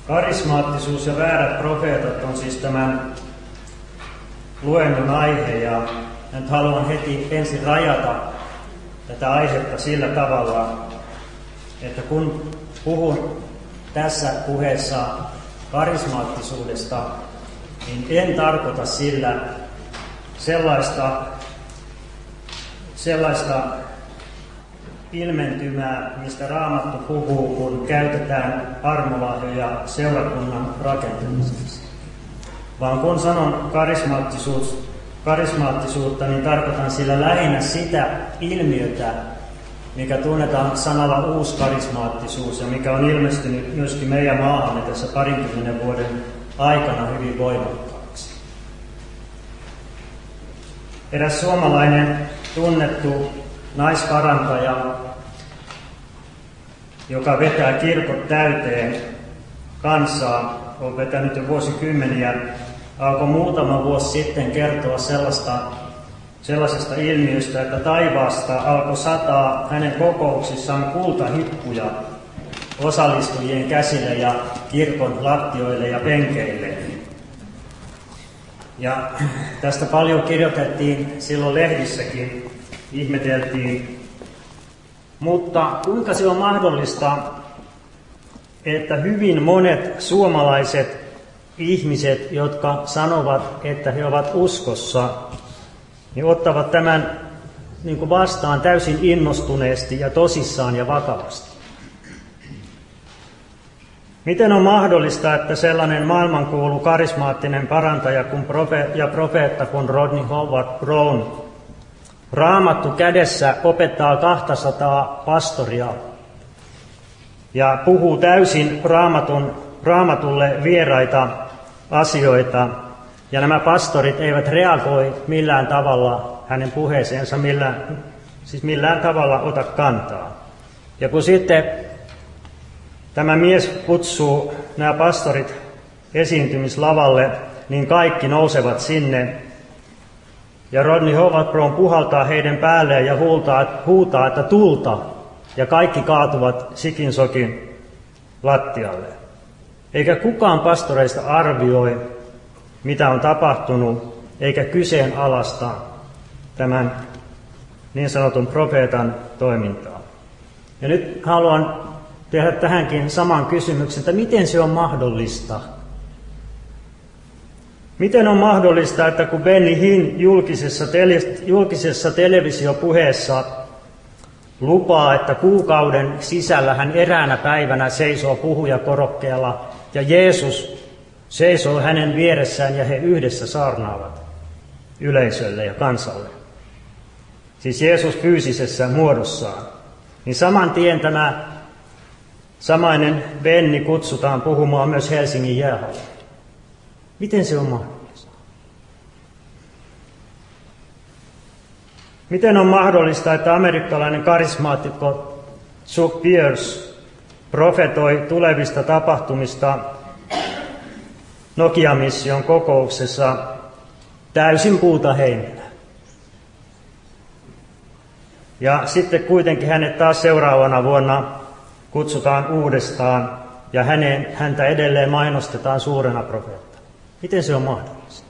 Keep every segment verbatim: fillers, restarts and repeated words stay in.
Karismaattisuus ja väärät profeetat on siis tämän luennon aihe, ja nyt haluan heti ensin rajata tätä aihetta sillä tavalla, että kun puhun tässä puheessa karismaattisuudesta, niin en tarkoita sillä sellaista, sellaista ilmentymää, mistä Raamattu puhuu, kun käytetään armolahjoja seurakunnan rakentamiseksi. Vaan kun sanon karismaattisuus, karismaattisuutta, niin tarkoitan sillä lähinnä sitä ilmiötä, mikä tunnetaan sanalla uuskarismaattisuus ja mikä on ilmestynyt myöskin meidän maahamme tässä parinkymmenen vuoden aikana hyvin voimakkaaksi. Eräs suomalainen tunnettu naisparantaja, joka vetää kirkot täyteen kansaa, on vetänyt jo vuosikymmeniä, alkoi muutama vuosi sitten kertoa sellaista, sellaisesta ilmiöstä, että taivaasta alkoi sataa hänen kokouksissaan kultahippuja osallistujien käsille ja kirkon lattioille ja penkeille. Ja tästä paljon kirjoitettiin silloin lehdissäkin, ihmeteltiin. Mutta kuinka se on mahdollista, että hyvin monet suomalaiset ihmiset, jotka sanovat, että he ovat uskossa, niin ottavat tämän niin kuin vastaan täysin innostuneesti ja tosissaan ja vakavasti? Miten on mahdollista, että sellainen maailmankuulu karismaattinen parantaja kuin profe- ja profeetta kuin Rodney Howard-Browne Raamattu kädessä opettaa kaksisataa pastoria ja puhuu täysin raamatun, raamatulle vieraita asioita, ja nämä pastorit eivät reagoi millään tavalla hänen puheeseensa, millään, siis millään tavalla ota kantaa. Ja kun sitten tämä mies kutsuu nämä pastorit esiintymislavalle, niin kaikki nousevat sinne. Ja Rodney Howard-Browne puhaltaa heidän päälleen ja huutaa, huutaa, että tulta, ja kaikki kaatuvat sikinsokin lattialle. Eikä kukaan pastoreista arvioi, mitä on tapahtunut, eikä kyseenalaista tämän niin sanotun profeetan toimintaa. Ja nyt haluan tehdä tähänkin saman kysymyksen, että miten se on mahdollista? Miten on mahdollista, että kun Benny Hinn julkisessa, tele- julkisessa televisiopuheessa lupaa, että kuukauden sisällä hän eräänä päivänä seisoo puhujakorokkeella ja Jeesus seisoo hänen vieressään ja he yhdessä saarnaavat yleisölle ja kansalle, siis Jeesus fyysisessä muodossaan, niin saman tien tämä samainen Benny kutsutaan puhumaan myös Helsingin jäähalliin. Miten se on mahdollista? Miten on mahdollista, että amerikkalainen karismaatikko Chuck Pierce profetoi tulevista tapahtumista Nokia-mission kokouksessa täysin puuta heinänä? Ja sitten kuitenkin hänet taas seuraavana vuonna kutsutaan uudestaan ja hänen, häntä edelleen mainostetaan suurena profeettana. Miten se on mahdollista?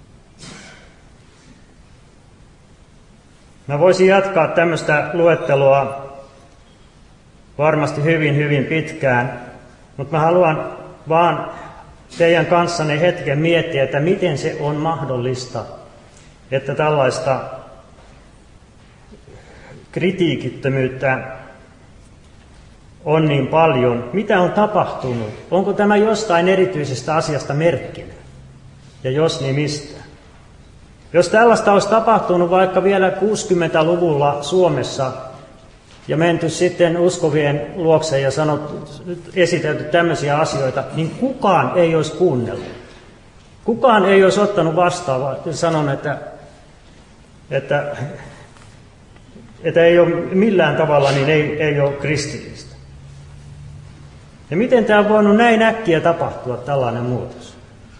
Mä voisin jatkaa tämmöistä luettelua varmasti hyvin, hyvin pitkään, mutta mä haluan vaan teidän kanssanne hetken miettiä, että miten se on mahdollista, että tällaista kritiikittömyyttä on niin paljon. Mitä on tapahtunut? Onko tämä jostain erityisestä asiasta merkkinä? Ja jos, niin mistä? Jos tällaista olisi tapahtunut vaikka vielä kuusikymmentäluvulla Suomessa ja menty sitten uskovien luokse ja sanottu, esitelty tämmöisiä asioita, niin kukaan ei olisi kuunnellut. Kukaan ei olisi ottanut vastaan ja sanonut, että, että, että ei ole millään tavalla, niin ei, ei ole kristillistä. Ja miten tämä on voinut näin äkkiä tapahtua, tällainen muutos?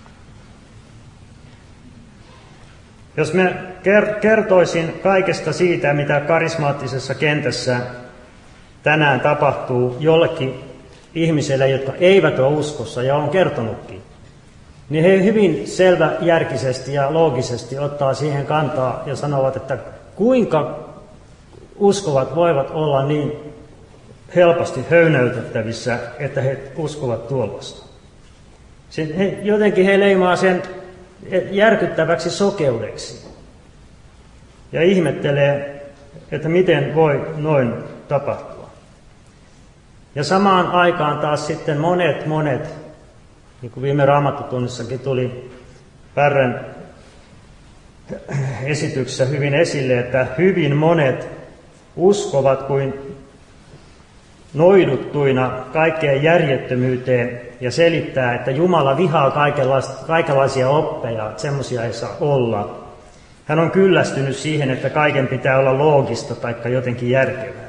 Jos me kertoisin kaikesta siitä, mitä karismaattisessa kentässä tänään tapahtuu jollekin ihmisille, jotka eivät ole uskossa ja on kertonutkin, niin he hyvin selväjärkisesti ja loogisesti ottaa siihen kantaa ja sanovat, että kuinka uskovat voivat olla niin helposti höynäytettävissä, että he uskovat tuollaista. He, jotenkin he leimaa sen järkyttäväksi sokeudeksi ja ihmettelee, että miten voi noin tapahtua. Ja samaan aikaan taas sitten monet, monet, niin kuin viime Raamattutunnissakin tuli Pärrän esityksessä hyvin esille, että hyvin monet uskovat kuin noiduttuina kaikkeen järjettömyyteen ja selittää, että Jumala vihaa kaikenlaisia oppeja, että semmoisia ei saa olla. Hän on kyllästynyt siihen, että kaiken pitää olla loogista tai jotenkin järkevää.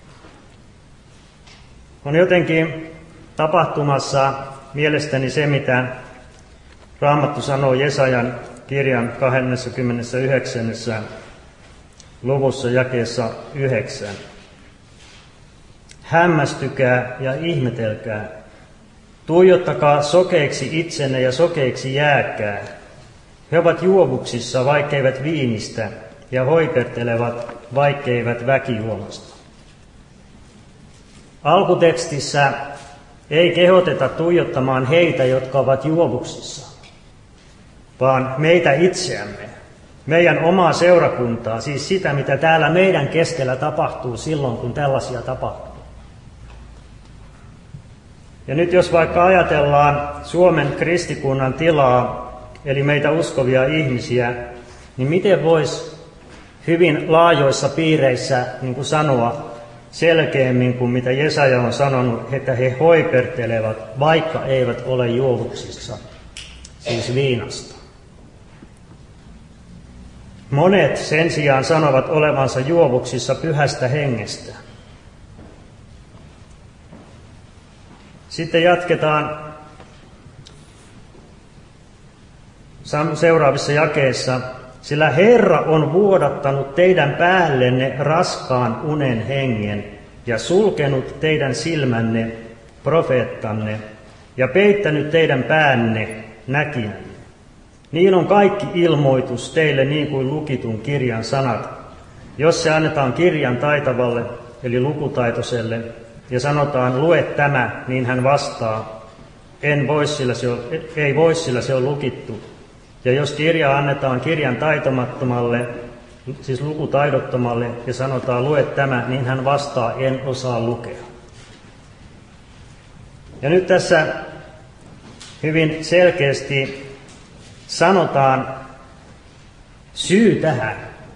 On jotenkin tapahtumassa mielestäni se, mitä Raamattu sanoo Jesajan kirjan kaksikymmentäyhdeksän. luvussa jakeessa yhdeksän. Hämmästykää ja ihmetelkää. Tuijottakaa sokeiksi itsenne ja sokeiksi jääkää. He ovat juovuksissa, vaikkeivät viinistä, ja hoipertelevat, vaikkeivät väkijuomasta. Alkutekstissä ei kehoteta tuijottamaan heitä, jotka ovat juovuksissa, vaan meitä itseämme, meidän omaa seurakuntaa, siis sitä, mitä täällä meidän keskellä tapahtuu silloin, kun tällaisia tapahtuu. Ja nyt jos vaikka ajatellaan Suomen kristikunnan tilaa, eli meitä uskovia ihmisiä, niin miten voisi hyvin laajoissa piireissä niin kuin sanoa selkeämmin kuin mitä Jesaja on sanonut, että he hoipertelevat, vaikka eivät ole juovuksissa, siis viinasta. Monet sen sijaan sanovat olevansa juovuksissa pyhästä hengestä. Sitten jatketaan seuraavissa jakeissa. Sillä Herra on vuodattanut teidän päällenne raskaan unen hengen ja sulkenut teidän silmänne, profeettanne, ja peittänyt teidän päänne, näkinänne. Niin on kaikki ilmoitus teille niin kuin lukitun kirjan sanat. Jos se annetaan kirjan taitavalle, eli lukutaitoiselle, ja sanotaan, lue tämä, niin hän vastaa, en voi, sillä se on, ei voi, sillä se on lukittu. Ja jos kirja annetaan kirjan taitomattomalle, siis lukutaidottomalle, ja sanotaan, lue tämä, niin hän vastaa, en osaa lukea. Ja nyt tässä hyvin selkeästi sanotaan syy tähän.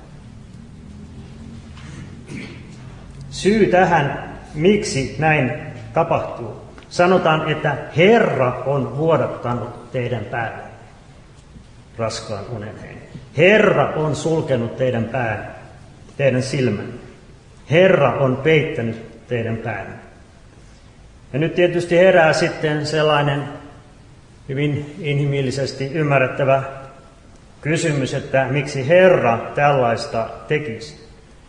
Syy tähän, miksi näin tapahtuu. Sanotaan, että Herra on vuodattanut teidän päälle raskaan unen hengen. Herra on sulkenut teidän pään, teidän silmän. Herra on peittänyt teidän pään. Ja nyt tietysti herää sitten sellainen hyvin inhimillisesti ymmärrettävä kysymys, että miksi Herra tällaista tekisi.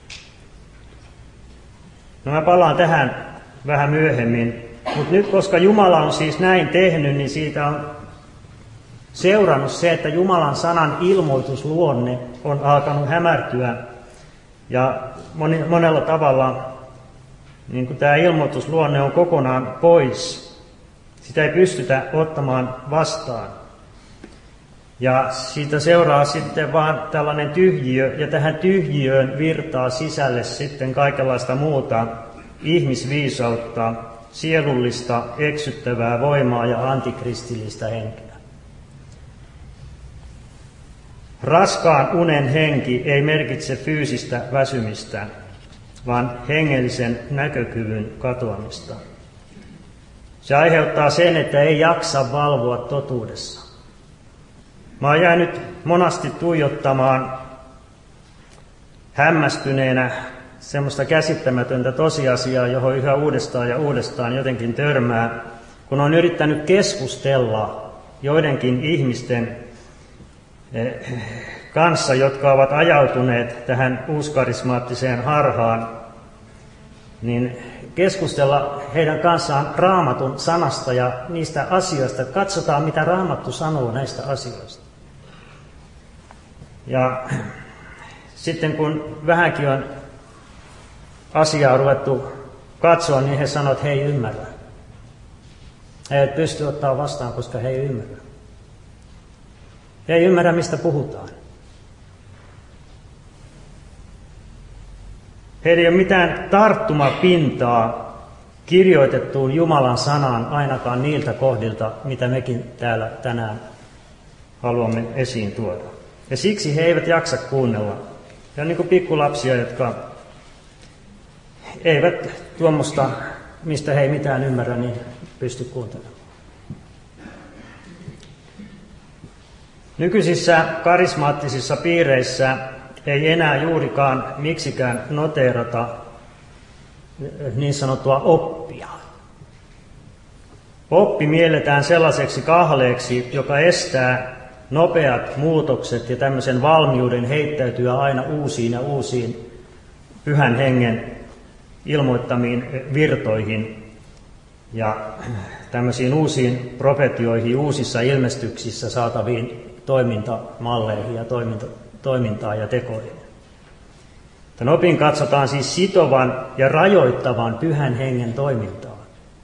No mä palaan tähän vähän myöhemmin, mutta nyt koska Jumala on siis näin tehnyt, niin siitä on seurannut se, että Jumalan sanan ilmoitusluonne on alkanut hämärtyä ja monella tavalla niin kuin tämä ilmoitusluonne on kokonaan pois. Sitä ei pystytä ottamaan vastaan. Ja siitä seuraa sitten vaan tällainen tyhjiö, ja tähän tyhjiöön virtaa sisälle sitten kaikenlaista muuta ihmisviisautta, sielullista, eksyttävää voimaa ja antikristillistä henkeä. Raskaan unen henki ei merkitse fyysistä väsymistä, vaan hengellisen näkökyvyn katoamista. Se aiheuttaa sen, että ei jaksa valvoa totuudessa. Mä oon jäänyt monasti tuijottamaan hämmästyneenä semmoista käsittämätöntä tosiasiaa, johon yhä uudestaan ja uudestaan jotenkin törmää, kun on yrittänyt keskustella joidenkin ihmisten kanssa, jotka ovat ajautuneet tähän uuskarismaattiseen harhaan, niin keskustella heidän kanssaan Raamatun sanasta ja niistä asioista. Katsotaan, mitä Raamattu sanoo näistä asioista. Ja sitten kun vähänkin on asiaa ruvettu katsoa, niin he sanovat, että he ei ymmärrä. He eivät pysty ottaa vastaan, koska he ei ymmärrä. He ei ymmärrä, mistä puhutaan. Heillä ei ole mitään tarttumapintaa kirjoitettuun Jumalan sanaan ainakaan niiltä kohdilta, mitä mekin täällä tänään haluamme esiin tuoda. Ja siksi he eivät jaksa kuunnella. Ja niin kuin pikkulapsia, jotka eivät tuommoista, mistä he ei mitään ymmärrä, niin pysty kuuntelemaan. Nykyisissä karismaattisissa piireissä ei enää juurikaan miksikään noteerata niin sanottua oppia. Oppi mielletään sellaiseksi kahleeksi, joka estää nopeat muutokset ja tämmöisen valmiuden heittäytyä aina uusiin ja uusiin pyhän hengen ilmoittamiin virtoihin ja tämmöisiin uusiin profetioihin, uusissa ilmestyksissä saataviin toimintamalleihin ja toiminta, toimintaan ja tekoihin. Tämän opin katsotaan siis sitovan ja rajoittavan pyhän hengen toimintaan.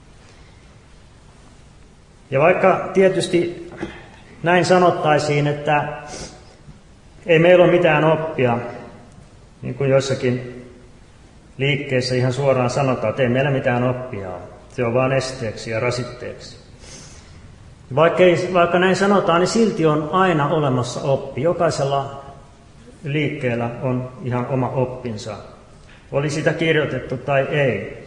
Ja vaikka tietysti näin sanottaisiin, että ei meillä ole mitään oppia, niin kuin joissakin liikkeissä ihan suoraan sanotaan, että ei meillä mitään oppia ole. Se on vain esteeksi ja rasitteeksi. Vaikka, ei, vaikka näin sanotaan, niin silti on aina olemassa oppi. Jokaisella liikkeellä on ihan oma oppinsa. Oli sitä kirjoitettu tai ei.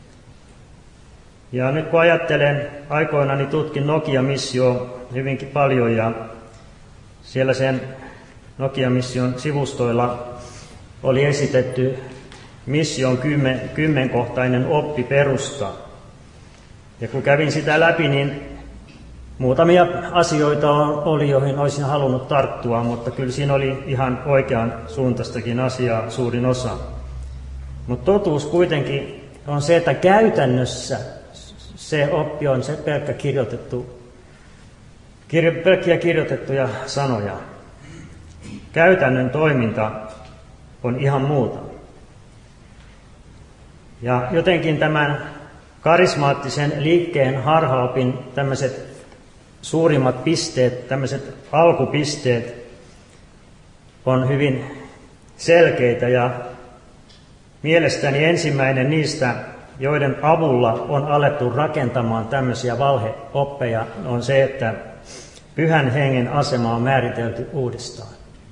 Ja nyt kun ajattelen, aikoinani tutkin Nokia-missio hyvinkin paljon ja siellä sen Nokia-mission sivustoilla oli esitetty mission kymmen, kymmenkohtainen oppiperusta. Ja kun kävin sitä läpi, niin muutamia asioita oli, joihin olisin halunnut tarttua, mutta kyllä siinä oli ihan oikean suuntaistakin asiaa suurin osa. Mutta totuus kuitenkin on se, että käytännössä se oppi on se pelkkä kirjoitettu, kirjo, pelkkiä kirjoitettuja sanoja. Käytännön toiminta on ihan muuta. Ja jotenkin tämän karismaattisen liikkeen harhaopin tämmöiset suurimmat pisteet, tämmöiset alkupisteet on hyvin selkeitä ja mielestäni ensimmäinen niistä, joiden avulla on alettu rakentamaan tämmöisiä valheoppeja, on se, että pyhän hengen asema on määritelty uudestaan.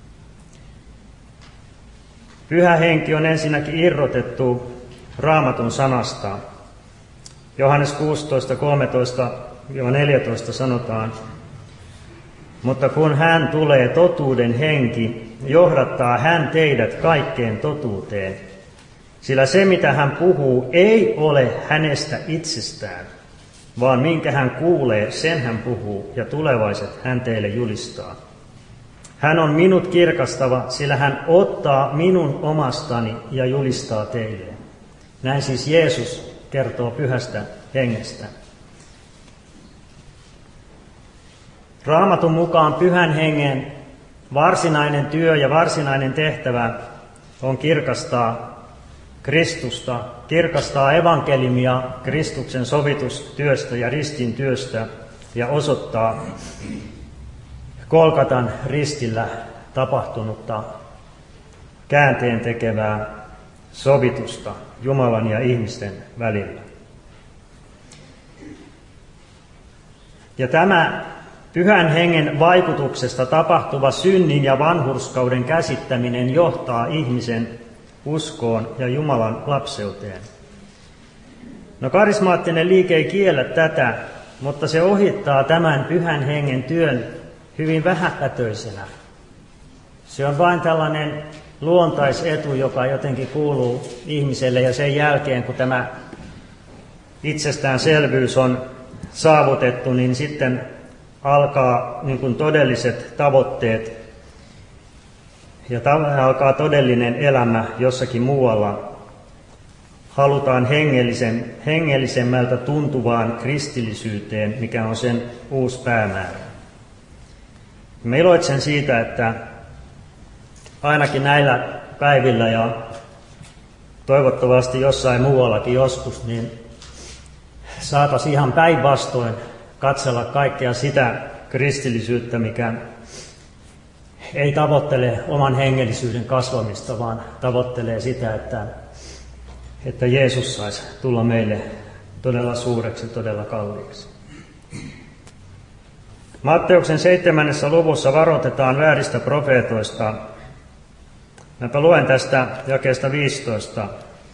Pyhä henki on ensinnäkin irrotettu Raamatun sanasta. Johannes kuusitoista kolmetoista neljätoista sanotaan, mutta kun hän tulee totuuden henki, johdattaa hän teidät kaikkeen totuuteen, sillä se mitä hän puhuu ei ole hänestä itsestään, vaan minkä hän kuulee, sen hän puhuu ja tulevaiset hän teille julistaa. Hän on minut kirkastava, sillä hän ottaa minun omastani ja julistaa teille. Näin siis Jeesus kertoo pyhästä hengestä. Raamatun mukaan pyhän hengen varsinainen työ ja varsinainen tehtävä on kirkastaa Kristusta, kirkastaa evankeliumia Kristuksen sovitustyöstä ja ristin työstä ja osoittaa Golgatan ristillä tapahtunutta käänteen tekevää sovitusta Jumalan ja ihmisten välillä. Ja tämä pyhän hengen vaikutuksesta tapahtuva synnin ja vanhurskauden käsittäminen johtaa ihmisen uskoon ja Jumalan lapseuteen. No karismaattinen liike ei kiellä tätä, mutta se ohittaa tämän pyhän hengen työn hyvin vähäpätöisenä. Se on vain tällainen luontaisetu, joka jotenkin kuuluu ihmiselle, ja sen jälkeen, kun tämä itsestäänselvyys on saavutettu, niin sitten alkaa niin kuin todelliset tavoitteet ja ta- alkaa todellinen elämä jossakin muualla. halutaan hengellisen, hengellisemmältä tuntuvaan kristillisyyteen, mikä on sen uusi päämäärä. Mä iloitsen siitä, että ainakin näillä päivillä ja toivottavasti jossain muuallakin joskus, niin saataisiin ihan päinvastoin katsella kaikkea sitä kristillisyyttä, mikä ei tavoittele oman hengellisyyden kasvamista, vaan tavoittelee sitä, että, että Jeesus saisi tulla meille todella suureksi, todella kalliiksi. Matteuksen seitsemännessä luvussa varoitetaan vääristä profeetoista. Mäpä luen tästä jakeesta viisitoista.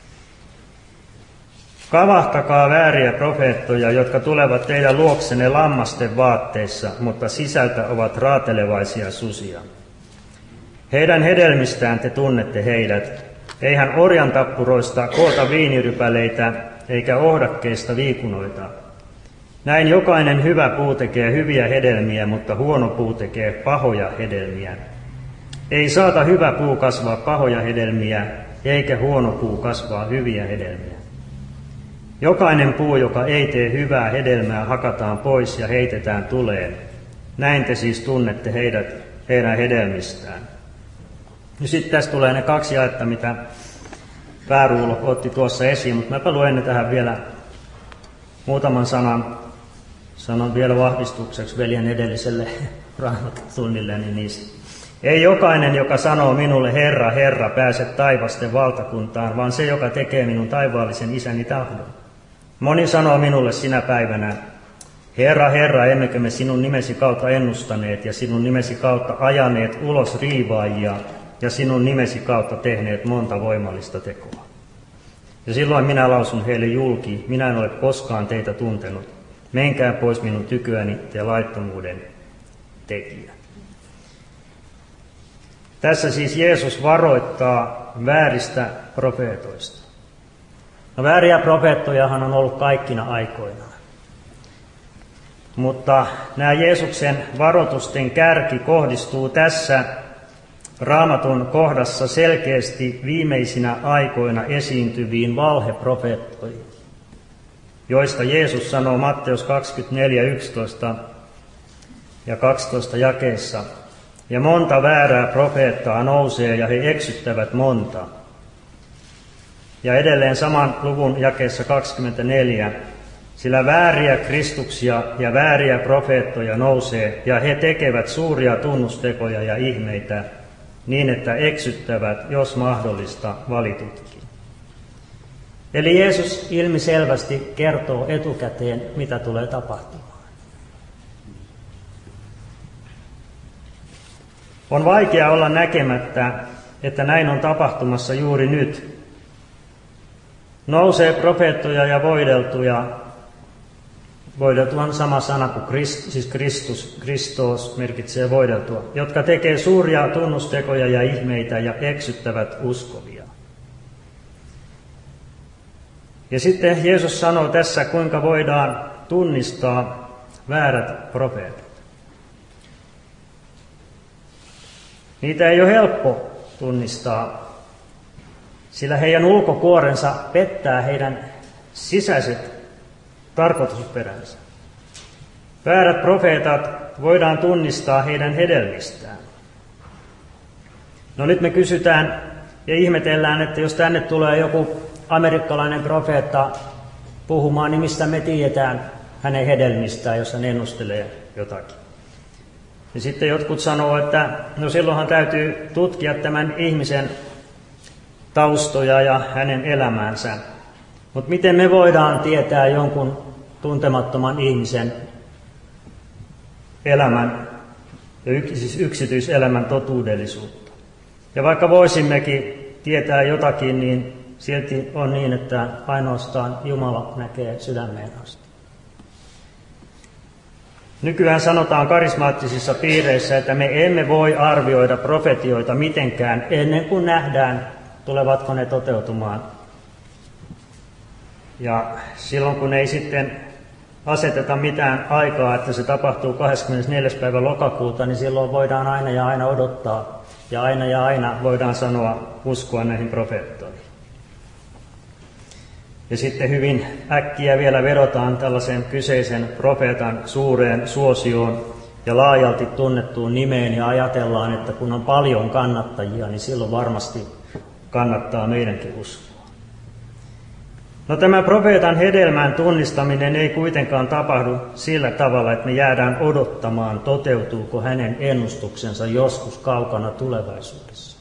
Kavahtakaa vääriä profeettoja, jotka tulevat teidän luoksenne lammasten vaatteissa, mutta sisältä ovat raatelevaisia susia. Heidän hedelmistään te tunnette heidät. Eihän orjan tappuroista koota viinirypäleitä, eikä ohdakkeista viikunoita. Näin jokainen hyvä puu tekee hyviä hedelmiä, mutta huono puu tekee pahoja hedelmiä. Ei saata hyvä puu kasvaa pahoja hedelmiä, eikä huono puu kasvaa hyviä hedelmiä. Jokainen puu, joka ei tee hyvää hedelmää, hakataan pois ja heitetään tuleen. Näin te siis tunnette heidät, heidän hedelmistään. Ja sitten tässä tulee ne kaksi jaetta, mitä Pääruulo otti tuossa esiin, mutta mäpä luen tähän vielä muutaman sanan, sanon vielä vahvistukseksi veljen edelliselle raamatutunnille, niin niistä. Ei jokainen, joka sanoo minulle Herra, Herra, pääse taivasten valtakuntaan, vaan se, joka tekee minun taivaallisen isäni tahdon. Moni sanoo minulle sinä päivänä, Herra, Herra, emmekö me sinun nimesi kautta ennustaneet ja sinun nimesi kautta ajaneet ulos riivaajia ja sinun nimesi kautta tehneet monta voimallista tekoa. Ja silloin minä lausun heille julki, minä en ole koskaan teitä tuntenut. Menkää pois minun tykyäni, te laittomuuden tekijä. Tässä siis Jeesus varoittaa vääristä profeetoista. No, vääriä profeettojahan on ollut kaikkina aikoinaan. Mutta nämä Jeesuksen varoitusten kärki kohdistuu tässä Raamatun kohdassa selkeästi viimeisinä aikoina esiintyviin valheprofeettoihin, joista Jeesus sanoo Matteus kaksikymmentäneljä yksitoista ja kaksitoista jakeessa. Ja monta väärää profeettaa nousee, ja he eksyttävät monta. Ja edelleen saman luvun jakeessa kaksikymmentäneljä. Sillä vääriä kristuksia ja vääriä profeettoja nousee, ja he tekevät suuria tunnustekoja ja ihmeitä, niin että eksyttävät, jos mahdollista, valitutkin. Eli Jeesus ilmiselvästi kertoo etukäteen, mitä tulee tapahtumaan. On vaikea olla näkemättä, että näin on tapahtumassa juuri nyt. Nousee profeettoja ja voideltuja. Voideltu on sama sana kuin Christ, siis Kristus, Kristos merkitsee voideltua, jotka tekee suuria tunnustekoja ja ihmeitä ja eksyttävät uskovia. Ja sitten Jeesus sanoo tässä, kuinka voidaan tunnistaa väärät profeetat. Niitä ei ole helppo tunnistaa, sillä heidän ulkokuorensa pettää heidän sisäiset tarkoitusperänsä. Väärät profeetat voidaan tunnistaa heidän hedelmistään. No nyt me kysytään ja ihmetellään, että jos tänne tulee joku amerikkalainen profeetta puhumaan, niin mistä me tiedetään hänen hedelmistään, jos hän ennustelee jotakin. Ja sitten jotkut sanoo, että no silloinhan täytyy tutkia tämän ihmisen taustoja ja hänen elämäänsä. Mutta miten me voidaan tietää jonkun tuntemattoman ihmisen elämän ja yks, siis yksityiselämän totuudellisuutta? Ja vaikka voisimmekin tietää jotakin, niin silti on niin, että ainoastaan Jumala näkee sydämeen asti. Nykyään sanotaan karismaattisissa piireissä, että me emme voi arvioida profetioita mitenkään ennen kuin nähdään, tulevatko ne toteutumaan. Ja silloin kun ei sitten aseteta mitään aikaa, että se tapahtuu kahdeskymmenesneljäs päivä lokakuuta, niin silloin voidaan aina ja aina odottaa. Ja aina ja aina voidaan sanoa uskoa näihin profeettoihin. Ja sitten hyvin äkkiä vielä vedotaan tällaisen kyseisen profeetan suureen suosioon ja laajalti tunnettuun nimeen ja ajatellaan, että kun on paljon kannattajia, niin silloin varmasti kannattaa meidänkin uskoa. No tämä profeetan hedelmän tunnistaminen ei kuitenkaan tapahdu sillä tavalla, että me jäädään odottamaan, toteutuuko hänen ennustuksensa joskus kaukana tulevaisuudessa.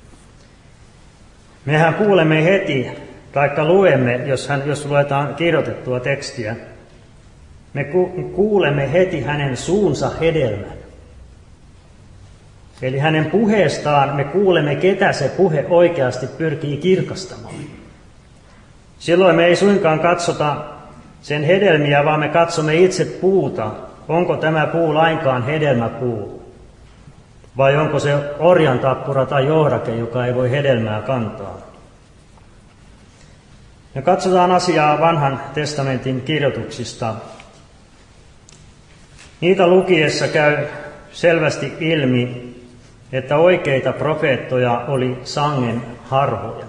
Mehän kuulemme heti, taikka luemme, jos, hän, jos luetaan kirjoitettua tekstiä, me ku, kuulemme heti hänen suunsa hedelmän. Eli hänen puheestaan me kuulemme, ketä se puhe oikeasti pyrkii kirkastamaan. Silloin me ei suinkaan katsota sen hedelmiä, vaan me katsomme itse puuta. Onko tämä puu lainkaan hedelmäpuu? Vai onko se orjantappura tai johdake, joka ei voi hedelmää kantaa? Ja katsotaan asiaa vanhan testamentin kirjoituksista. Niitä lukiessa käy selvästi ilmi, että oikeita profeettoja oli sangen harvoja.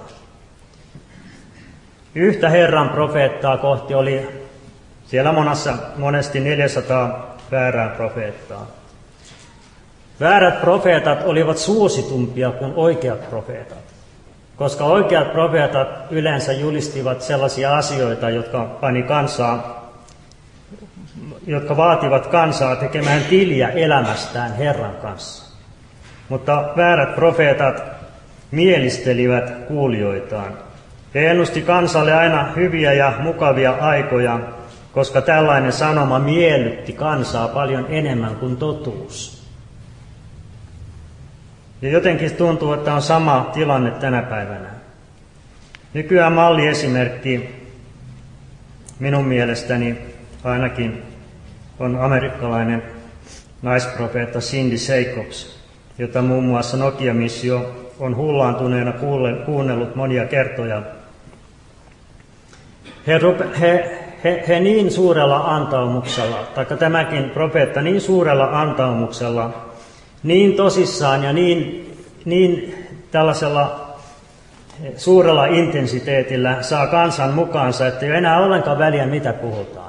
Yhtä Herran profeettaa kohti oli siellä monassa, monesti neljäsataa väärää profeettaa. Väärät profeetat olivat suositumpia kuin oikeat profeetat, koska oikeat profeetat yleensä julistivat sellaisia asioita, jotka pani kansaa, jotka vaativat kansaa tekemään tiliä elämästään Herran kanssa. Mutta väärät profeetat mielistelivät kuulijoitaan. He ennusti kansalle aina hyviä ja mukavia aikoja, koska tällainen sanoma miellytti kansaa paljon enemmän kuin totuus. Ja jotenkin tuntuu, että on sama tilanne tänä päivänä. Nykyään malliesimerkki minun mielestäni ainakin on amerikkalainen naisprofeetta Cindy Jacobs, jota muun muassa Nokia-missio on hullaantuneena kuunnellut monia kertoja. He, he, he, he niin suurella antaumuksella, taikka tämäkin profeetta niin suurella antaumuksella, niin tosissaan ja niin, niin tällaisella suurella intensiteetillä saa kansan mukaansa, että ei ole enää ollenkaan väliä, mitä puhutaan.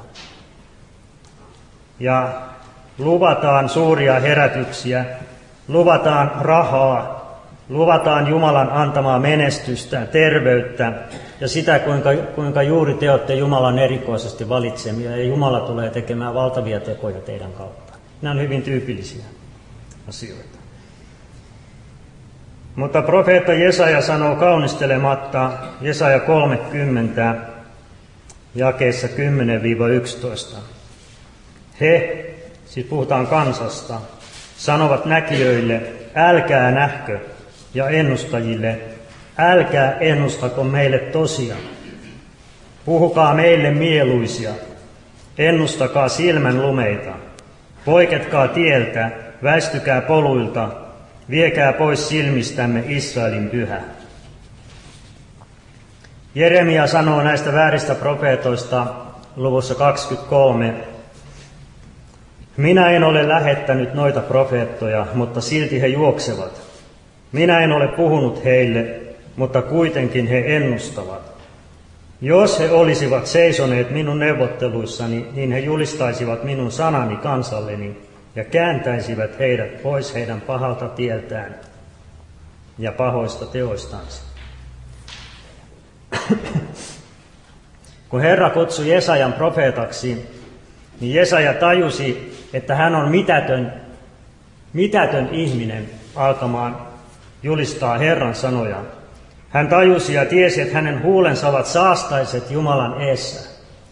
Ja luvataan suuria herätyksiä, luvataan rahaa, luvataan Jumalan antamaa menestystä, terveyttä ja sitä, kuinka, kuinka juuri te olette Jumalan erikoisesti valitsemia ja Jumala tulee tekemään valtavia tekoja teidän kautta. Nämä on hyvin tyypillisiä asioita. Mutta profeetta Jesaja sanoo kaunistelematta, Jesaja kolmekymmentä, jakeessa kymmenen yksitoista. He, siis puhutaan kansasta, sanovat näkijöille, älkää nähkö, ja ennustajille, älkää ennustako meille tosia. Puhukaa meille mieluisia, ennustakaa silmän lumeita, poiketkaa tieltä, väistykää poluilta, viekää pois silmistämme Israelin pyhä. Jeremia sanoo näistä vääristä profeetoista luvussa kaksikymmentäkolme, minä en ole lähettänyt noita profeettoja, mutta silti he juoksevat. Minä en ole puhunut heille, mutta kuitenkin he ennustavat. Jos he olisivat seisoneet minun neuvotteluissani, niin he julistaisivat minun sanani kansalleni ja kääntäisivät heidät pois heidän pahalta tieltään ja pahoista teoistansa. Kun Herra kutsui Jesajan profeetaksi, niin Jesaja tajusi, että hän on mitätön, mitätön ihminen alkamaan julistaa Herran sanoja. Hän tajusi ja tiesi, että hänen huulensa ovat saastaiset Jumalan eessä.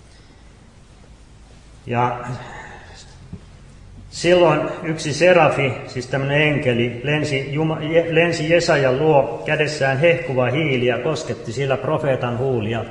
Ja silloin yksi serafi, siis tämmöinen enkeli, lensi, Juma, lensi Jesajan luo kädessään hehkuva hiili ja kosketti sillä profeetan huulia.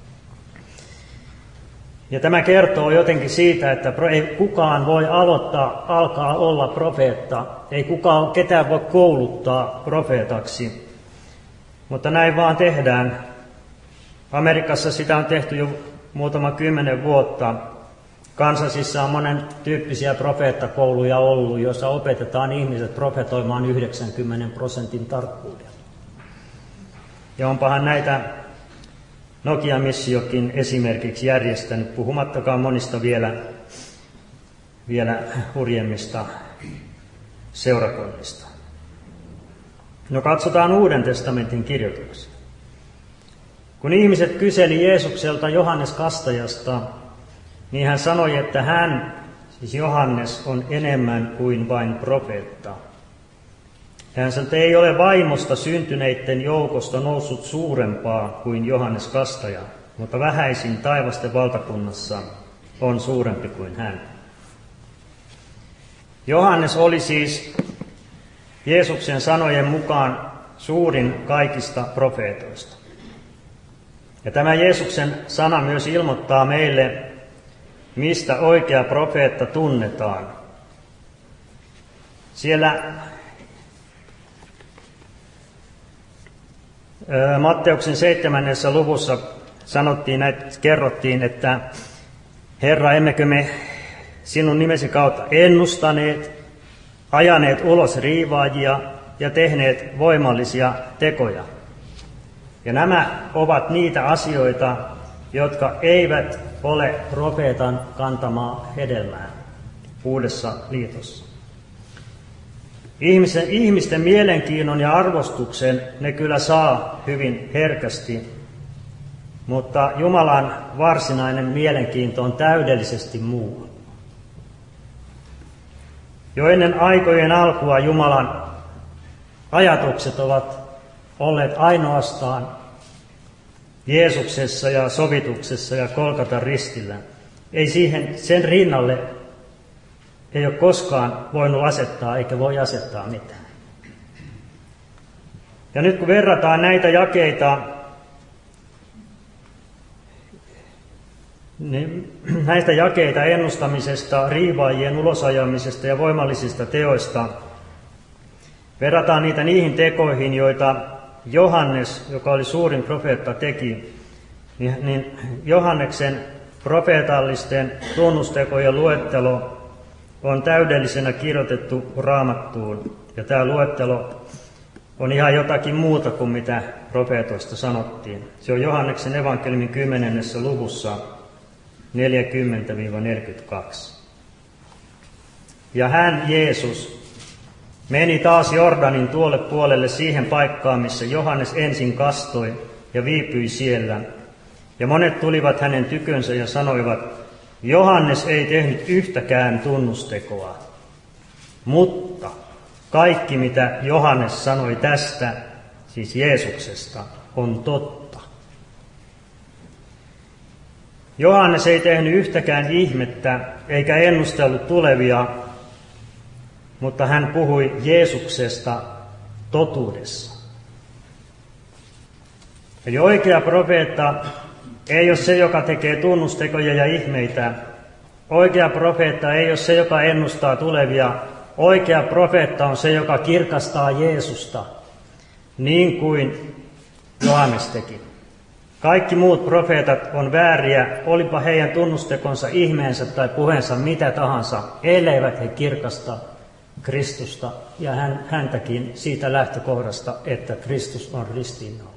Ja tämä kertoo jotenkin siitä, että ei kukaan voi aloittaa, alkaa olla profeetta. Ei kukaan, ketään voi kouluttaa profeetaksi. Mutta näin vaan tehdään. Amerikassa sitä on tehty jo muutama kymmenen vuotta. Kansasissa on monen tyyppisiä profeettakouluja ollut, joissa opetetaan ihmiset profetoimaan yhdeksänkymmentä prosentin tarkkuudella. Ja onpahan näitä Nokia-missiokin esimerkiksi järjestänyt, puhumattakaan monista vielä, vielä hurjemmista seurakunnista. No katsotaan Uuden testamentin kirjoituksia. Kun ihmiset kyseli Jeesukselta Johannes Kastajasta, niin hän sanoi, että hän, siis Johannes, on enemmän kuin vain profeetta. Hän sanoi, että ei ole vaimosta syntyneiden joukosta noussut suurempaa kuin Johannes Kastaja, mutta vähäisin taivasten valtakunnassa on suurempi kuin hän. Johannes oli siis Jeesuksen sanojen mukaan suurin kaikista profeetoista. Ja tämä Jeesuksen sana myös ilmoittaa meille, mistä oikea profeetta tunnetaan. Siellä Matteuksen seitsemännessä luvussa sanottiin, näitä, kerrottiin, että Herra, emmekö me sinun nimesi kautta ennustaneet, ajaneet ulos riivaajia ja tehneet voimallisia tekoja. Ja nämä ovat niitä asioita, jotka eivät ole profeetan kantamaa hedelmää Uudessa liitossa. Ihmisten, ihmisten mielenkiinnon ja arvostuksen ne kyllä saa hyvin herkästi, mutta Jumalan varsinainen mielenkiinto on täydellisesti muu. Jo ennen aikojen alkua Jumalan ajatukset ovat olleet ainoastaan Jeesuksessa ja sovituksessa ja Golgatan ristillä. Ei siihen, sen rinnalle ei ole koskaan voinut asettaa eikä voi asettaa mitään. Ja nyt kun verrataan näitä jakeita, niin näistä jakeita ennustamisesta, riivaajien ulosajamisesta ja voimallisista teoista, verrataan niitä niihin tekoihin, joita Johannes, joka oli suurin profeetta, teki, niin Johanneksen profeetallisten tunnustekojen luettelo on täydellisenä kirjoitettu Raamattuun. Ja tämä luettelo on ihan jotakin muuta kuin mitä profeetoista sanottiin. Se on Johanneksen evankeliumin kymmenennessä luvussa neljäkymmentä neljäkymmentäkaksi. Ja hän, Jeesus, meni taas Jordanin tuolle puolelle siihen paikkaan, missä Johannes ensin kastoi ja viipyi siellä. Ja monet tulivat hänen tykönsä ja sanoivat, Johannes ei tehnyt yhtäkään tunnustekoa, mutta kaikki mitä Johannes sanoi tästä, siis Jeesuksesta, on totta. Johannes ei tehnyt yhtäkään ihmettä eikä ennustellut tulevia, mutta hän puhui Jeesuksesta totuudessa. Eli oikea profeetta ei ole se, joka tekee tunnustekoja ja ihmeitä. Oikea profeetta ei ole se, joka ennustaa tulevia. Oikea profeetta on se, joka kirkastaa Jeesusta, niin kuin Johannes teki. Kaikki muut profeetat on vääriä, olipa heidän tunnustekonsa, ihmeensä tai puheensa mitä tahansa, elleivät he kirkasta Kristusta ja hän, häntäkin siitä lähtökohdasta, että Kristus on ristiinnaulittu.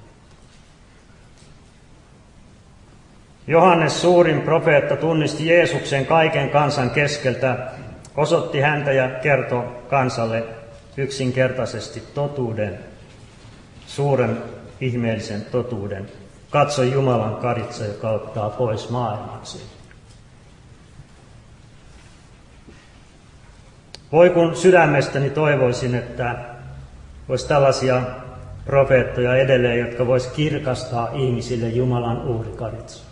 Johannes, suurin profeetta, tunnisti Jeesuksen kaiken kansan keskeltä, osoitti häntä ja kertoi kansalle yksinkertaisesti totuuden, suuren ihmeellisen totuuden. Katso Jumalan karitsa, joka ottaa pois maailmansi. Voi kun sydämestäni toivoisin, että olisi tällaisia profeettoja edelleen, jotka vois kirkastaa ihmisille Jumalan uhrikaritsa.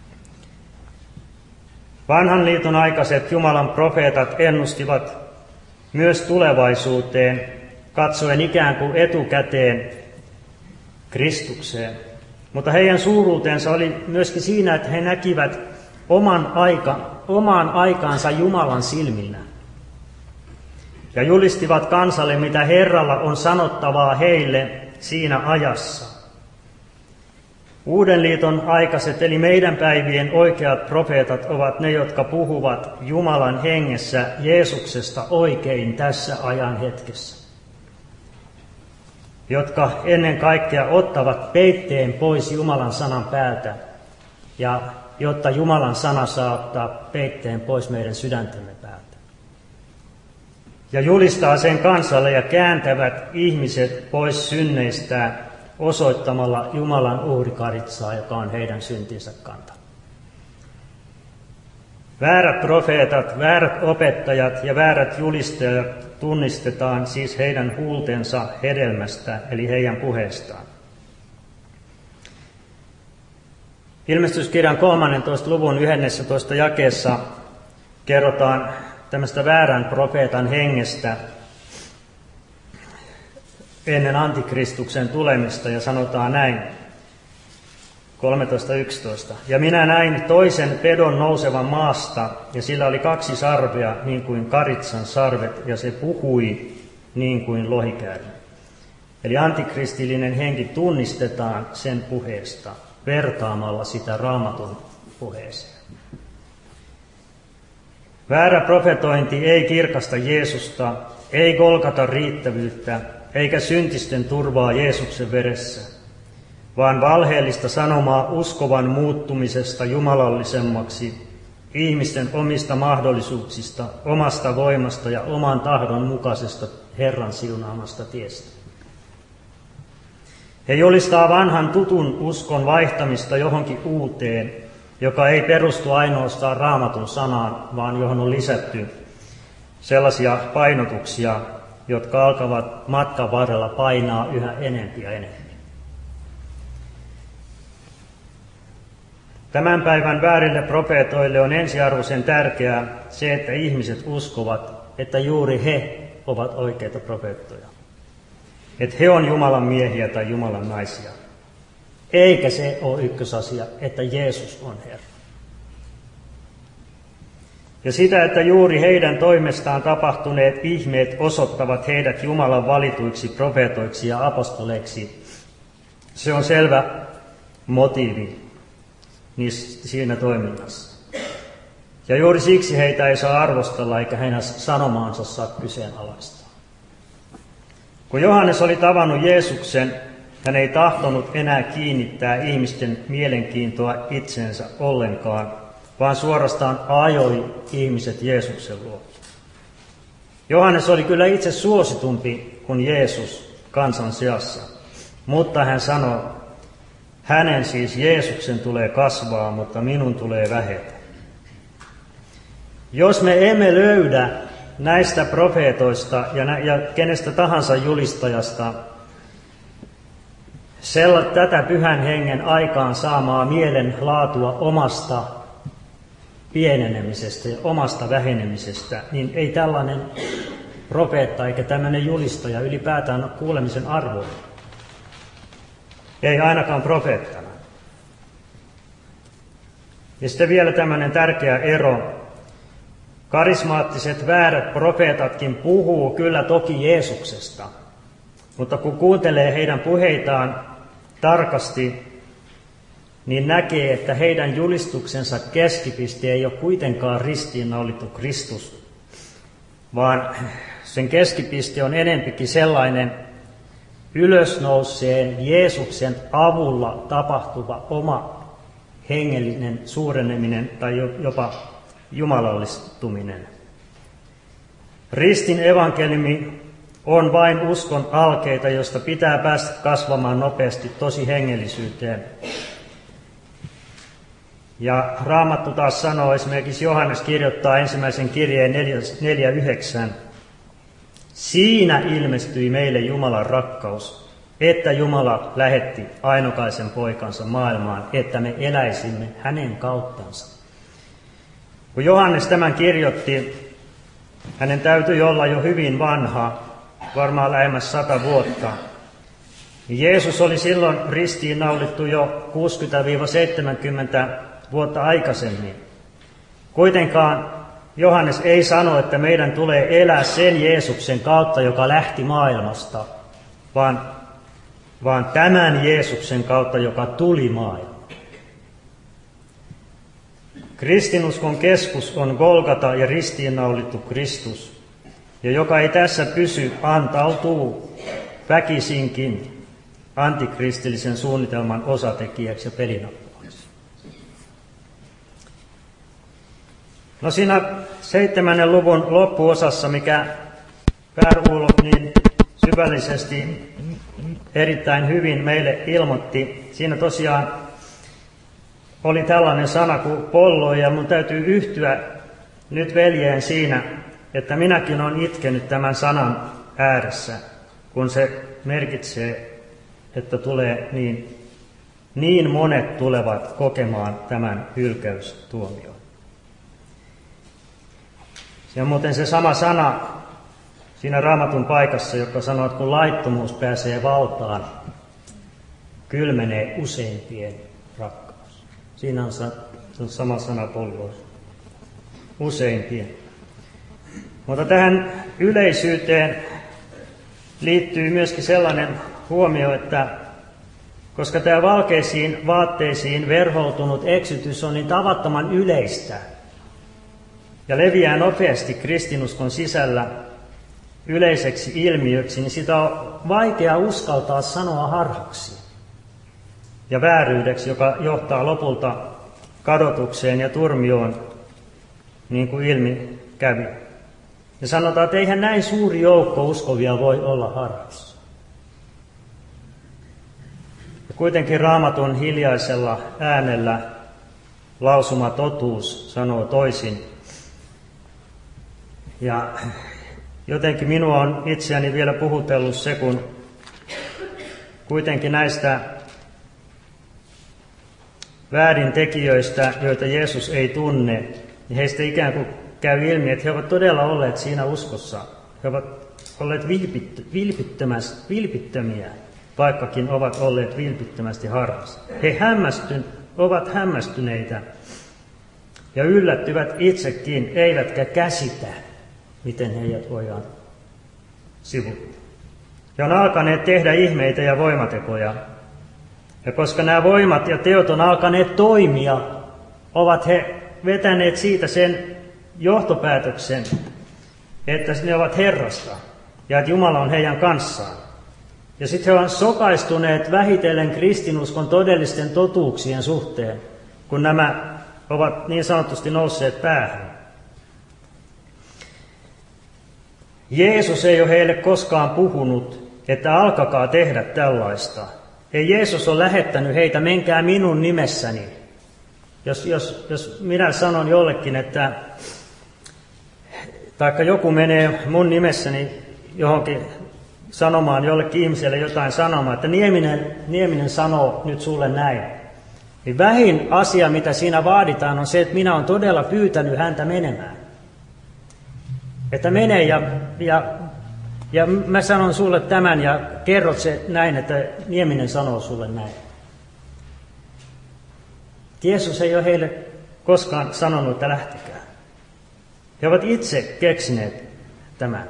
Vanhan liiton aikaiset Jumalan profeetat ennustivat myös tulevaisuuteen, katsoen ikään kuin etukäteen Kristukseen. Mutta heidän suuruutensa oli myöskin siinä, että he näkivät oman aika, omaan aikaansa Jumalan silmillä. Ja julistivat kansalle, mitä Herralla on sanottavaa heille siinä ajassa. Uuden liiton aikaiset, eli meidän päivien oikeat profeetat, ovat ne, jotka puhuvat Jumalan hengessä Jeesuksesta oikein tässä ajan hetkessä. jotka ennen kaikkea ottavat peitteen pois Jumalan sanan päältä, ja jotta Jumalan sana saa ottaa peitteen pois meidän sydäntemme päältä. Ja julistaa sen kansalle ja kääntävät ihmiset pois synneistään osoittamalla Jumalan uhrikaritsaa, joka on heidän syntinsä kanta. Väärät profeetat, väärät opettajat ja väärät julistajat tunnistetaan siis heidän huultensa hedelmästä, eli heidän puheestaan. Ilmestyskirjan kolmannentoista luvun yhdennentoista jakeessa kerrotaan tämmöistä väärän profeetan hengestä ennen antikristuksen tulemista, ja sanotaan näin, kolmetoista yksitoista. Ja minä näin toisen pedon nousevan maasta, ja sillä oli kaksi sarvea, niin kuin karitsan sarvet, ja se puhui niin kuin lohikäärme. Eli antikristillinen henki tunnistetaan sen puheesta, vertaamalla sitä Raamatun puheeseen. Väärä profetointi ei kirkasta Jeesusta, ei Golgatan riittävyyttä, eikä syntisten turvaa Jeesuksen veressä, vaan valheellista sanomaa uskovan muuttumisesta jumalallisemmaksi, ihmisten omista mahdollisuuksista, omasta voimasta ja oman tahdon mukaisesta Herran siunaamasta tiestä. He julistaa vanhan tutun uskon vaihtamista johonkin uuteen, joka ei perustu ainoastaan Raamatun sanaan, vaan johon on lisätty sellaisia painotuksia, jotka alkavat matkan varrella painaa yhä enempi ja enempi. Tämän päivän väärille profeetoille on ensiarvoisen tärkeää se, että ihmiset uskovat, että juuri he ovat oikeita profeettoja. Että he on Jumalan miehiä tai Jumalan naisia. Eikä se ole ykkösasia, että Jeesus on Herra. Ja sitä, että juuri heidän toimestaan tapahtuneet ihmeet osoittavat heidät Jumalan valituiksi profeetoiksi ja apostoleiksi, se on selvä motiivi siinä toiminnassa. Ja juuri siksi heitä ei saa arvostella eikä heidän sanomaansa saa kyseenalaistaa. Kun Johannes oli tavannut Jeesuksen, hän ei tahtonut enää kiinnittää ihmisten mielenkiintoa itsensä ollenkaan, vaan suorastaan ajoi ihmiset Jeesuksen luo. Johannes oli kyllä itse suositumpi kuin Jeesus kansan seassa, mutta hän sanoi, hänen siis Jeesuksen tulee kasvaa, mutta minun tulee vähetä. Jos me emme löydä näistä profeetoista ja, nä- ja kenestä tahansa julistajasta sella, tätä pyhän hengen aikaan saamaa mielen laatua omasta pienenemisestä ja omasta vähenemisestä, niin ei tällainen profeetta eikä tämmöinen julistaja ylipäätään ole kuulemisen arvoinen. Ei ainakaan profeettana. Ja sitten vielä tämmöinen tärkeä ero. Karismaattiset väärät profeetatkin puhuu kyllä toki Jeesuksesta, mutta kun kuuntelee heidän puheitaan tarkasti, niin näkee, että heidän julistuksensa keskipiste ei ole kuitenkaan ristiinnaulittu Kristus, vaan sen keskipiste on enempikin sellainen ylösnouseen Jeesuksen avulla tapahtuva oma hengellinen suureneminen tai jopa jumalallistuminen. Ristin evankeliumi on vain uskon alkeita, josta pitää päästä kasvamaan nopeasti tosi hengellisyyteen. Ja Raamattu taas sanoo, esimerkiksi Johannes kirjoittaa ensimmäisen kirjeen neljä yhdeksän. Siinä ilmestyi meille Jumalan rakkaus, että Jumala lähetti ainokaisen poikansa maailmaan, että me eläisimme hänen kauttansa. Kun Johannes tämän kirjoitti, hänen täytyi olla jo hyvin vanha, varmaan lähemmäs sata vuotta. Jeesus oli silloin ristiinnaulittu jo kuusikymmentä seitsemänkymmentä vuotta aikaisemmin. Kuitenkaan Johannes ei sano, että meidän tulee elää sen Jeesuksen kautta, joka lähti maailmasta, vaan, vaan tämän Jeesuksen kautta, joka tuli maailmaan. Kristinuskon keskus on Golgata ja ristiinnaulittu Kristus, ja joka ei tässä pysy, antautuu väkisinkin antikristillisen suunnitelman osatekijäksi ja pelinappulaksi. No siinä seitsemännen luvun loppuosassa, mikä Per Olof niin syvällisesti erittäin hyvin meille ilmoitti, siinä tosiaan oli tällainen sana kuin polloi, ja mun täytyy yhtyä nyt veljeen siinä, että minäkin olen itkenyt tämän sanan ääressä, kun se merkitsee, että tulee niin, niin monet tulevat kokemaan tämän hylkäystuomion. Se on muuten se sama sana siinä Raamatun paikassa, joka sanoo, että kun laittomuus pääsee valtaan, kylmenee useimpien rakkaus. Siinä on sama sana pollous. Useimpien. Mutta tähän yleisyyteen liittyy myöskin sellainen huomio, että koska tämä valkeisiin vaatteisiin verhoutunut eksytys on niin tavattoman yleistä ja leviää nopeasti kristinuskon sisällä yleiseksi ilmiöksi, niin sitä on vaikea uskaltaa sanoa harhaksi ja vääryydeksi, joka johtaa lopulta kadotukseen ja turmioon, niin kuin ilmi kävi. Ja sanotaan, että eihän näin suuri joukko uskovia voi olla harhassa. Ja kuitenkin Raamatun hiljaisella äänellä lausuma totuus sanoo toisin. Ja jotenkin minua on itseäni vielä puhutellut se, kun kuitenkin näistä väärintekijöistä, joita Jeesus ei tunne, niin heistä ikään kuin käy ilmi, että he ovat todella olleet siinä uskossa. He ovat olleet vilpittömiä, vaikkakin ovat olleet vilpittömästi harhassa. He hämmästyn, ovat hämmästyneitä ja yllättyvät itsekin, eivätkä käsitä, miten heidät voidaan sivuttaa. He on alkaneet tehdä ihmeitä ja voimatekoja. Ja koska nämä voimat ja teot on alkaneet toimia, ovat he vetäneet siitä sen johtopäätöksen, että ne ovat Herrasta ja että Jumala on heidän kanssaan. Ja sitten he ovat sokaistuneet vähitellen kristinuskon todellisten totuuksien suhteen, kun nämä ovat niin sanotusti nousseet päähän. Jeesus ei ole heille koskaan puhunut, että alkakaa tehdä tällaista. Ei Jeesus ole lähettänyt heitä, menkää minun nimessäni. Jos, jos, jos minä sanon jollekin, että taikka joku menee mun nimessäni johonkin sanomaan jollekin ihmiselle jotain sanomaan, että Nieminen, Nieminen sanoo nyt sulle näin. Niin vähin asia, mitä siinä vaaditaan, on se, että minä olen todella pyytänyt häntä menemään. Että mene ja, ja, ja mä sanon sulle tämän ja kerrot se näin, että Nieminen sanoo sulle näin. Jeesus ei ole heille koskaan sanonut, että lähtekää. He ovat itse keksineet tämän.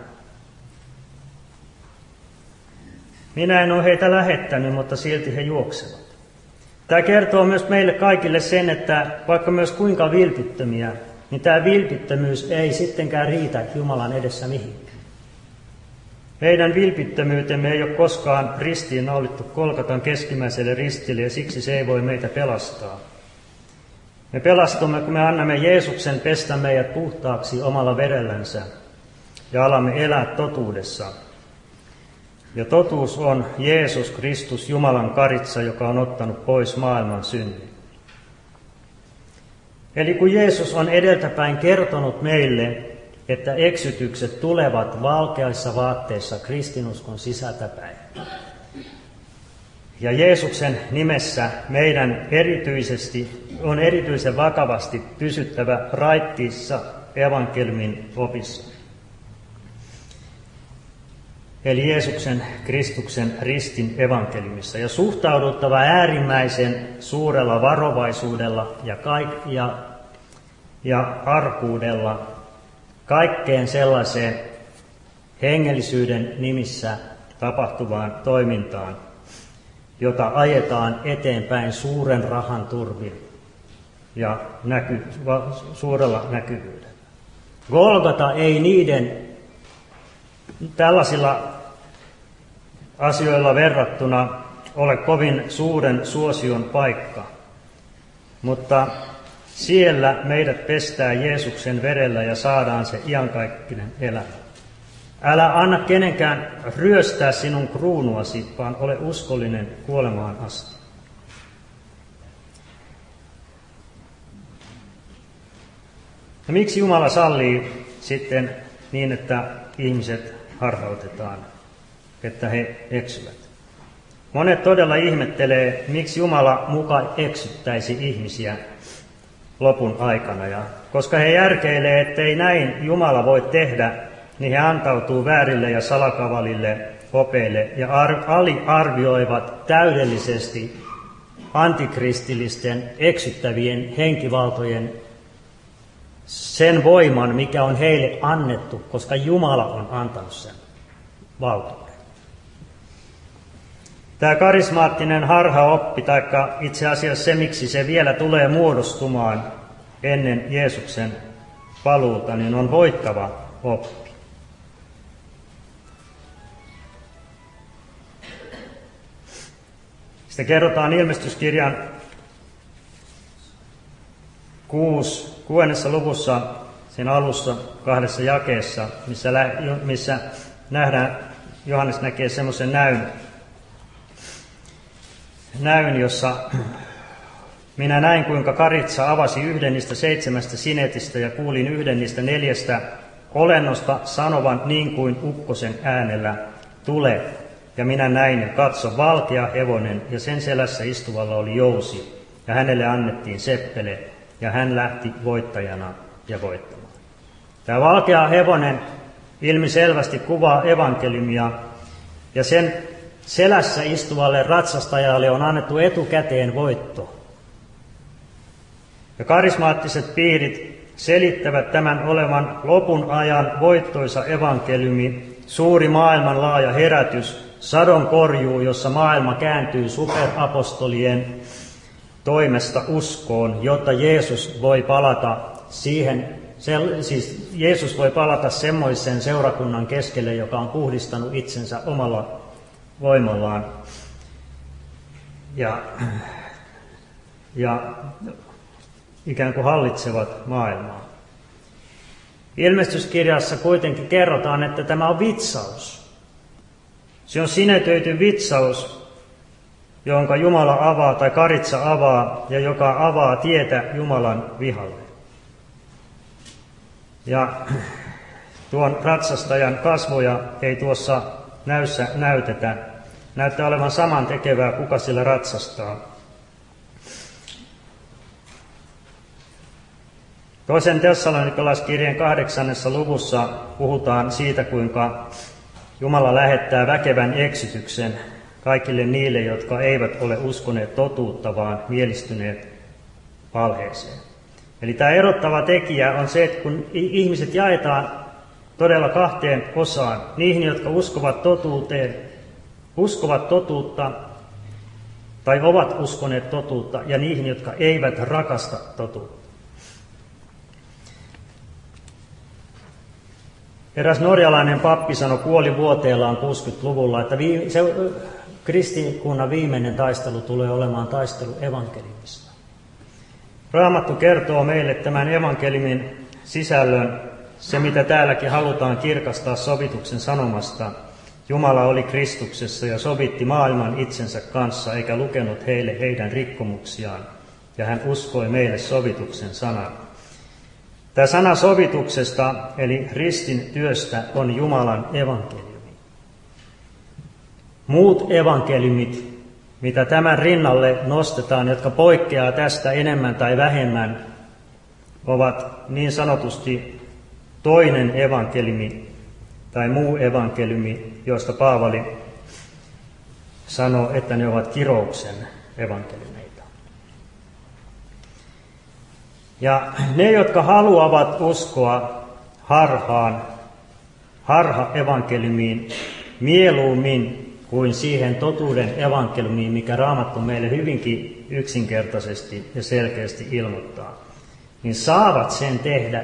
Minä en ole heitä lähettänyt, mutta silti he juoksevat. Tämä kertoo myös meille kaikille sen, että vaikka myös kuinka vilpittömiä, niin tämä vilpittömyys ei sittenkään riitä Jumalan edessä mihinkään. Meidän vilpittömyytemme ei ole koskaan ristiin naulittu Golgatan keskimmäiselle ristille, ja siksi se ei voi meitä pelastaa. Me pelastumme, kun me annamme Jeesuksen pestä meidät puhtaaksi omalla verellänsä ja alamme elää totuudessa. Ja totuus on Jeesus Kristus, Jumalan karitsa, joka on ottanut pois maailman synnin. Eli kun Jeesus on edeltäpäin kertonut meille, että eksytykset tulevat valkeissa vaatteissa kristinuskon sisältäpäin. Ja Jeesuksen nimessä meidän erityisesti on erityisen vakavasti pysyttävä raittiissa evankeliumin opissa. Eli Jeesuksen Kristuksen ristin evankeliumissa, ja suhtauduttava äärimmäisen suurella varovaisuudella ja, kaik- ja, ja arkuudella kaikkeen sellaiseen hengellisyyden nimissä tapahtuvaan toimintaan, jota ajetaan eteenpäin suuren rahan turvin ja näky, va, suurella näkyvyydellä. Golgata ei niiden tällaisilla asioilla verrattuna ole kovin suuren suosion paikka, mutta siellä meidät pestää Jeesuksen verellä ja saadaan se iankaikkinen elämä. Älä anna kenenkään ryöstää sinun kruunuasi, vaan ole uskollinen kuolemaan asti. Ja miksi Jumala sallii sitten niin, että ihmiset harhautetaan, että he eksyvät? Monet todella ihmettelee, miksi Jumala muka eksyttäisi ihmisiä lopun aikana. Ja koska he järkeilee, ettei näin Jumala voi tehdä, niin he antautuu väärille ja salakavalille opeille ja aliarvioivat täydellisesti antikristillisten eksyttävien henkivaltojen sen voiman, mikä on heille annettu, koska Jumala on antanut sen valtuuden. Tämä karismaattinen harhaoppi, tai itse asiassa se, miksi se vielä tulee muodostumaan ennen Jeesuksen paluuta, niin on voittava oppi. Sitten kerrotaan ilmestyskirjan kuusi, kuudennessa luvussa, siinä alussa kahdessa jakeessa, missä, missä nähdään, Johannes näkee semmoisen näyn, näyn, jossa minä näin, kuinka karitsa avasi yhden niistä seitsemästä sinetistä ja kuulin yhden niistä neljästä olennosta sanovan niin kuin ukkosen äänellä, tule. Ja minä näin ja katso, valkea hevonen, ja sen selässä istuvalla oli jousi, ja hänelle annettiin seppele, ja hän lähti voittajana ja voittamaan. Tämä valkea hevonen ilmiselvästi kuvaa evankeliumia, ja sen selässä istuvalle ratsastajalle on annettu etukäteen voitto. Ja karismaattiset piirit selittävät tämän olevan lopun ajan voittoisa evankeliumi, suuri maailman laaja herätys, sadon korjuu, jossa maailma kääntyy superapostolien toimesta uskoon, jotta Jeesus voi palata siihen, siis Jeesus voi palata semmoisen seurakunnan keskelle, joka on puhdistanut itsensä omalla voimallaan ja, ja ikään kuin hallitsevat maailmaa. Ilmestyskirjassa kuitenkin kerrotaan, että tämä on vitsaus. Se on sinetöity vitsaus, jonka Jumala avaa tai karitsa avaa ja joka avaa tietä Jumalan vihalle. Ja tuon ratsastajan kasvoja ei tuossa näyssä näytetä. Näyttää olevan saman tekevää, kuka sillä ratsastaa. Toisen Tessalonikalaiskirjeen kahdeksannessa luvussa puhutaan siitä, kuinka Jumala lähettää väkevän eksytyksen kaikille niille, jotka eivät ole uskoneet totuutta, vaan mielistyneet valheeseen. Eli tämä erottava tekijä on se, että kun ihmiset jaetaan todella kahteen osaan, niihin, jotka uskovat totuuteen, uskovat totuutta tai ovat uskoneet totuutta, ja niihin, jotka eivät rakasta totuutta. Eräs norjalainen pappi sanoi kuolivuoteellaan kuusikymmentäluvulla, että vii, se, kristikunnan viimeinen taistelu tulee olemaan taistelu evankeliumista. Raamattu kertoo meille tämän evankeliumin sisällön, se mitä täälläkin halutaan kirkastaa sovituksen sanomasta. Jumala oli Kristuksessa ja sovitti maailman itsensä kanssa, eikä lukenut heille heidän rikkomuksiaan, ja hän uskoi meille sovituksen sanan. Tämä sana sovituksesta, eli ristin työstä, on Jumalan evankeliumi. Muut evankeliumit, mitä tämän rinnalle nostetaan, jotka poikkeaa tästä enemmän tai vähemmän, ovat niin sanotusti toinen evankeliumi tai muu evankeliumi, josta Paavali sanoo, että ne ovat kirouksen evankeliumeita. Ja ne, jotka haluavat uskoa harhaan, harha-evankeliumiin mieluummin kuin siihen totuuden evankeliumiin, mikä Raamattu meille hyvinkin yksinkertaisesti ja selkeästi ilmoittaa, niin saavat sen tehdä.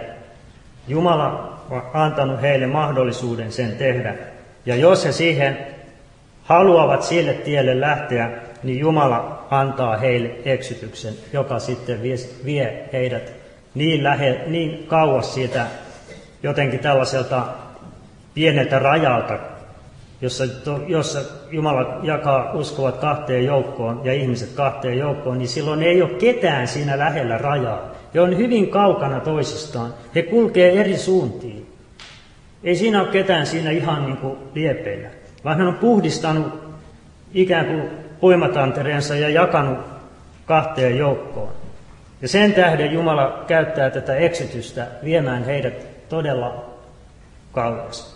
Jumala on antanut heille mahdollisuuden sen tehdä. Ja jos he siihen haluavat sille tielle lähteä, niin Jumala antaa heille eksytyksen, joka sitten vie, vie heidät niin, lähe, niin kauas siitä jotenkin tällaiselta pieneltä rajalta, jossa, jossa Jumala jakaa uskovat kahteen joukkoon ja ihmiset kahteen joukkoon, niin silloin ei ole ketään siinä lähellä rajaa. He on hyvin kaukana toisistaan. He kulkee eri suuntiin. Ei siinä ole ketään siinä ihan niin kuin liepeillä, vaan hän on puhdistanut ikään kuin puimatantereensa ja jakanut kahteen joukkoon. Ja sen tähden Jumala käyttää tätä eksytystä viemään heidät todella kauas.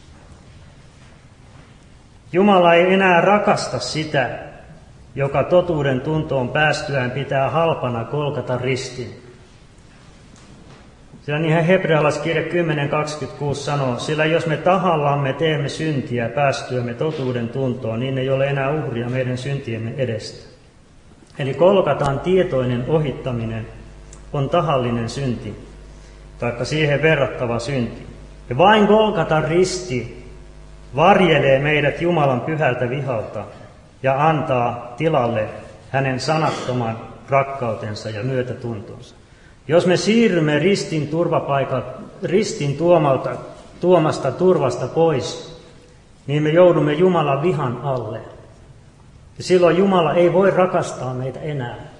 Jumala ei enää rakasta sitä, joka totuuden tuntoon päästyään pitää halpana Golgatan ristin. Sillä niinhän hebrealaiskirja kymmenen kaksikymmentäkuusi sanoo, sillä jos me tahallamme teemme syntiä päästyämme totuuden tuntoon, niin ei ole enää uhria meidän syntiemme edestä. Eli Golgatan tietoinen ohittaminen on tahallinen synti, taikka siihen verrattava synti. Ja vain Golgatan risti varjelee meidät Jumalan pyhältä vihalta ja antaa tilalle hänen sanattoman rakkautensa ja myötätuntonsa. Jos me siirrymme ristin, ristin tuomalta, tuomasta turvasta pois, niin me joudumme Jumalan vihan alle. Ja silloin Jumala ei voi rakastaa meitä enää.